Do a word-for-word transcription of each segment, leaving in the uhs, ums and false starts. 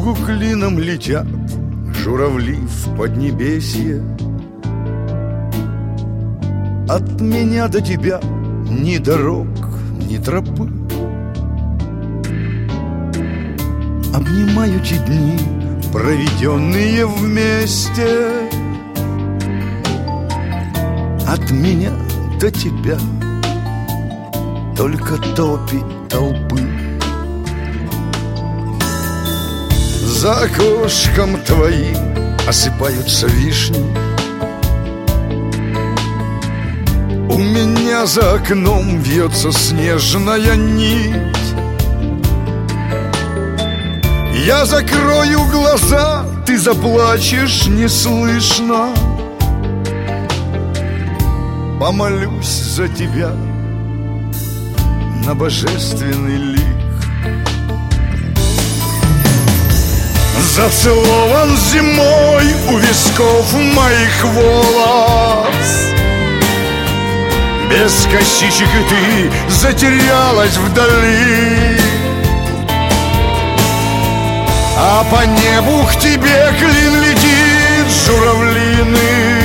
югу клином летят журавли в поднебесье. От меня до тебя ни дорог, ни тропы. Обнимаю те дни, проведенные вместе. От меня до тебя только топи толпы. За окошком твоим осыпаются вишни. У меня за окном вьется снежная нить. Я закрою глаза, ты заплачешь неслышно. Помолюсь за тебя на божественный лик. Зацелован зимой у висков моих волос. Без косичек и ты затерялась вдали. А по небу к тебе клин летит журавлиный.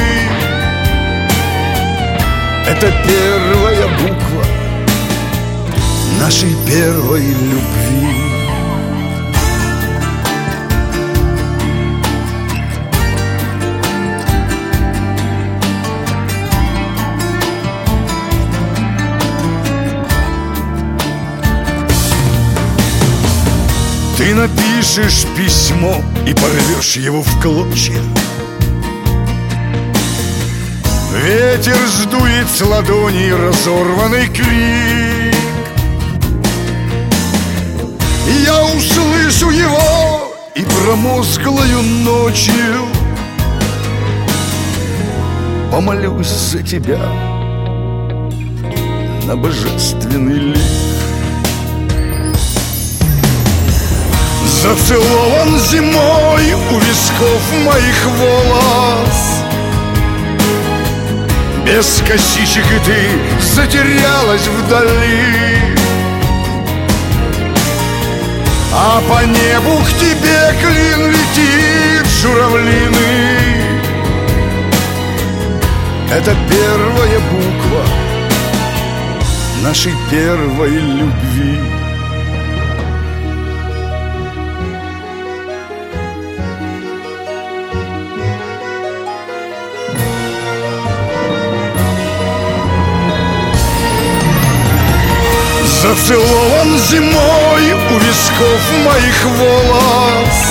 Это первая буква нашей первой любви. Ты напишешь письмо и порвешь его в клочья. Ветер сдует с ладони разорванный крик. Я услышу его и промозглою ночью помолюсь за тебя на божественный лик. Зацелован зимой у висков моих волос. Без косичек и ты затерялась вдали. А по небу к тебе клин летит журавлиный. Это первая буква нашей первой любви. Зацелован зимой у висков моих волос.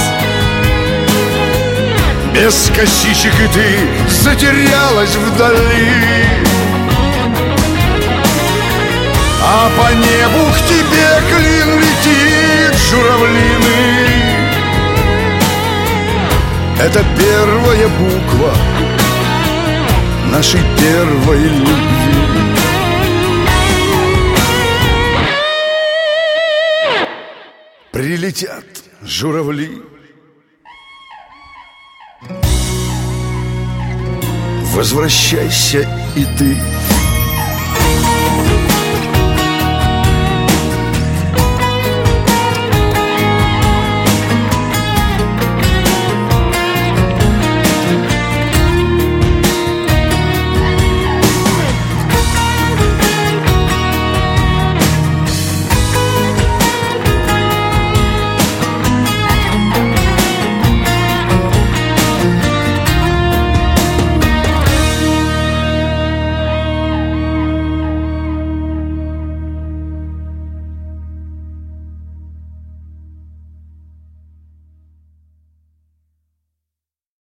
Без косичек и ты затерялась вдали. А по небу к тебе клин летит журавлиный. Это первая буква нашей первой любви. Прилетят журавли, возвращайся и ты.